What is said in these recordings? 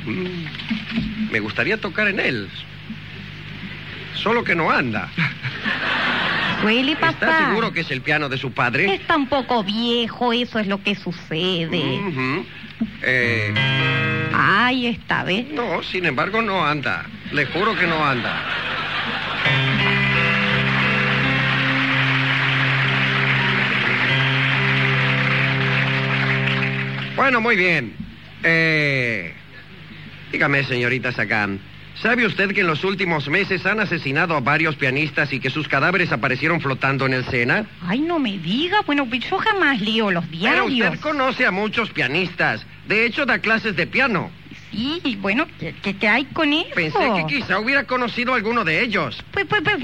Me gustaría tocar en él. Solo que no anda. Suele pasar. ¿Está seguro que es el piano de su padre? Está un poco viejo, eso es lo que sucede. Ahí está, ¿ves? No, sin embargo, no anda. Le juro que no anda. Bueno, muy bien. Dígame, señorita Sagan, ¿sabe usted que en los últimos meses han asesinado a varios pianistas y que sus cadáveres aparecieron flotando en el Sena? Ay, no me diga. Bueno, yo jamás leo los diarios. Pero usted conoce a muchos pianistas. De hecho, da clases de piano. Sí, bueno, ¿qué hay con eso? Pensé que quizá hubiera conocido a alguno de ellos. Pues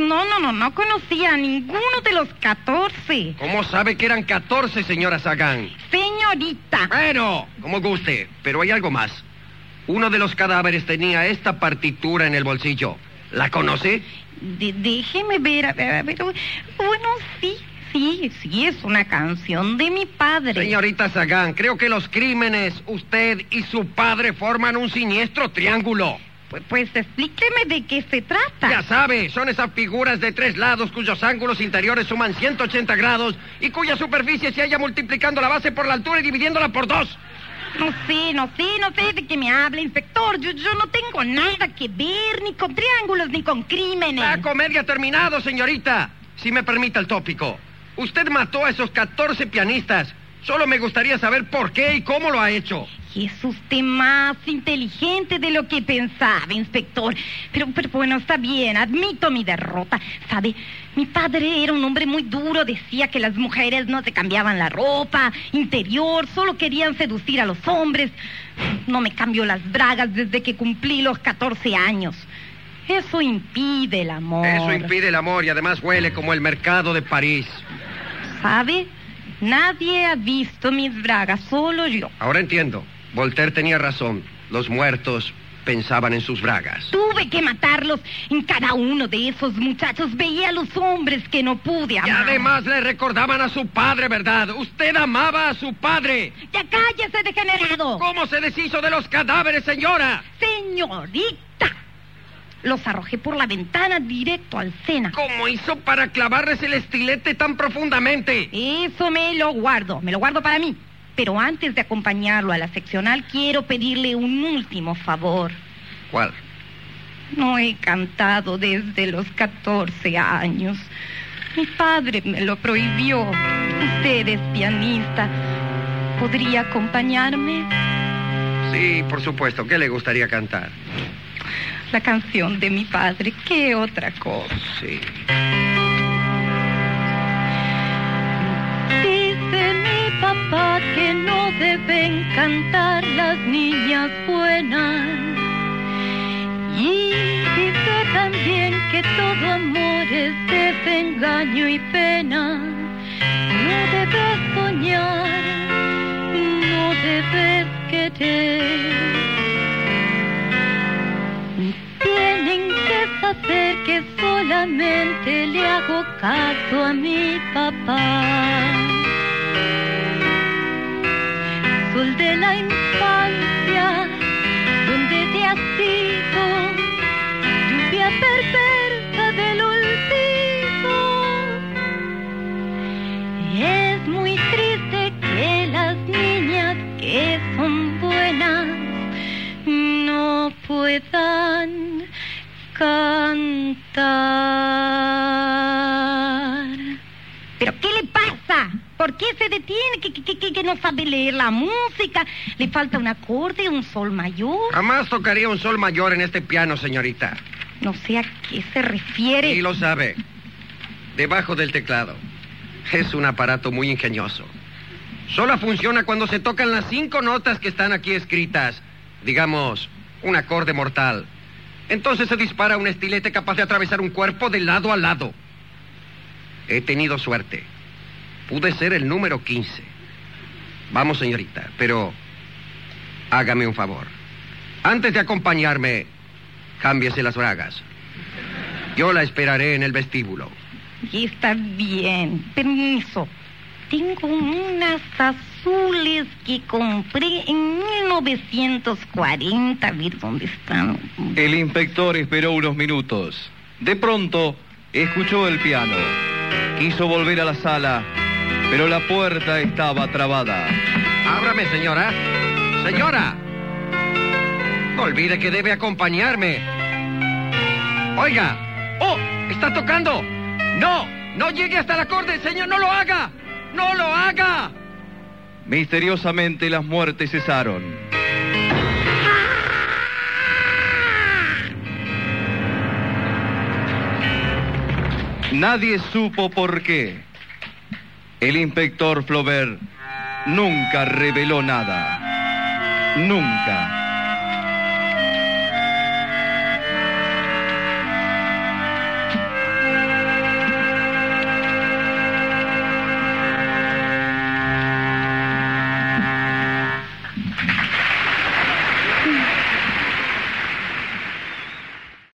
no conocía a ninguno de los 14. ¿Cómo sabe que eran 14, señora Sagan? Señorita. Bueno, como guste, pero hay algo más. Uno de los cadáveres tenía esta partitura en el bolsillo. ¿La conoce? Déjeme ver, a ver. Bueno, sí, es una canción de mi padre. Señorita Sagan, creo que los crímenes, usted y su padre forman un siniestro triángulo. Pues explíqueme de qué se trata. Ya sabe, son esas figuras de 3 lados cuyos ángulos interiores suman 180 grados y cuya superficie se halla multiplicando la base por la altura y dividiéndola por 2. No sé de qué me habla, inspector. Yo no tengo nada que ver, ni con triángulos, ni con crímenes. La comedia ha terminado, señorita. Si me permite el tópico. Usted mató a esos 14 pianistas. Solo me gustaría saber por qué y cómo lo ha hecho. Es usted más inteligente de lo que pensaba, inspector. Pero bueno, está bien, admito mi derrota. ¿Sabe? Mi padre era un hombre muy duro. Decía que las mujeres no se cambiaban la ropa interior, solo querían seducir a los hombres. No me cambió las bragas desde que cumplí los 14 años. Eso impide el amor. Eso impide el amor y además huele como el mercado de París. ¿Sabe? Nadie ha visto mis bragas, solo yo. Ahora entiendo. Voltaire tenía razón. Los muertos pensaban en sus bragas. Tuve que matarlos. En cada uno de esos muchachos veía a los hombres que no pude amar. Y además le recordaban a su padre, ¿verdad? Usted amaba a su padre. ¡Ya cállese, degenerado! ¿Cómo se deshizo de los cadáveres, señora? Señorita, los arrojé por la ventana directo al Sena. ¿Cómo hizo para clavarles el estilete tan profundamente? Eso me lo guardo para mí. Pero antes de acompañarlo a la seccional, quiero pedirle un último favor. ¿Cuál? No he cantado desde los 14 años. Mi padre me lo prohibió. Usted es pianista. ¿Podría acompañarme? Sí, por supuesto. ¿Qué le gustaría cantar? La canción de mi padre. ¿Qué otra cosa? Sí. Dice mi papá que no deben cantar las niñas buenas. Y dice también que todo amor es desengaño y pena. No debes soñar, no debes querer. Tienen que saber que solamente le hago caso a mi papá. Sol de la infancia, donde te has ido, lluvia perversa del olvido. Es muy triste que las niñas que son buenas no puedan cantar. ¿Pero qué le pasa? ¿Por qué se detiene? ¿Que no sabe leer la música? ¿Le falta un acorde, un sol mayor? Jamás tocaría un sol mayor en este piano, señorita. No sé a qué se refiere. Y lo sabe. Debajo del teclado. Es un aparato muy ingenioso. Solo funciona cuando se tocan las 5 notas que están aquí escritas. Digamos, un acorde mortal. Entonces se dispara un estilete capaz de atravesar un cuerpo de lado a lado. He tenido suerte. Pude ser el número 15. Vamos, señorita, pero hágame un favor. Antes de acompañarme, cámbiese las bragas. Yo la esperaré en el vestíbulo. Está bien. Permiso. Tengo una sazón azules que compré en 1940. A ver dónde están. El inspector esperó unos minutos. De pronto, escuchó el piano. Quiso volver a la sala, pero la puerta estaba trabada. Ábrame, señora. Señora. No olvide que debe acompañarme. Oiga. ¡Oh! ¡Está tocando! ¡No! ¡No llegue hasta el acorde, señor! ¡No lo haga! ¡No lo haga! Misteriosamente las muertes cesaron. Nadie supo por qué. El inspector Flaubert nunca reveló nada. Nunca.